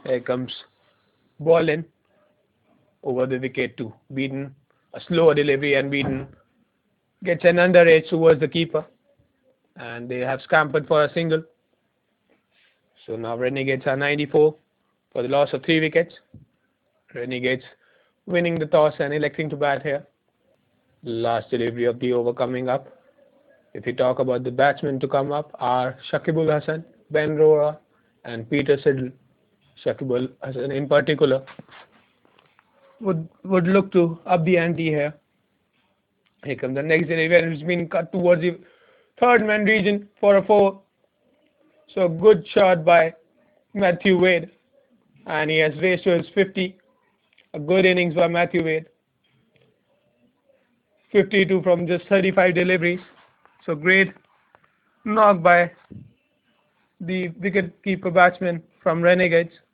Here comes ball in over the wicket to Beaton. A slower delivery, and Beaton gets an underage towards the keeper, and they have scampered for a single. So now Renegades are 94 for the loss of 3 wickets. Renegades winning the toss and electing to bat here. Last delivery of the over coming up. If you talk about the batsmen to come up are Shakibul Hasan, Ben Rohra and Peter Siddle. Shakibul Hasan in particular would look to up the ante here. Here comes the next delivery, and it's been cut towards the third man region for a 4. So good shot by Matthew Wade, and he has raced to his 50. A good innings by Matthew Wade. 52 from just 35 deliveries. So great knock by the wicket-keeper batsman from Renegades.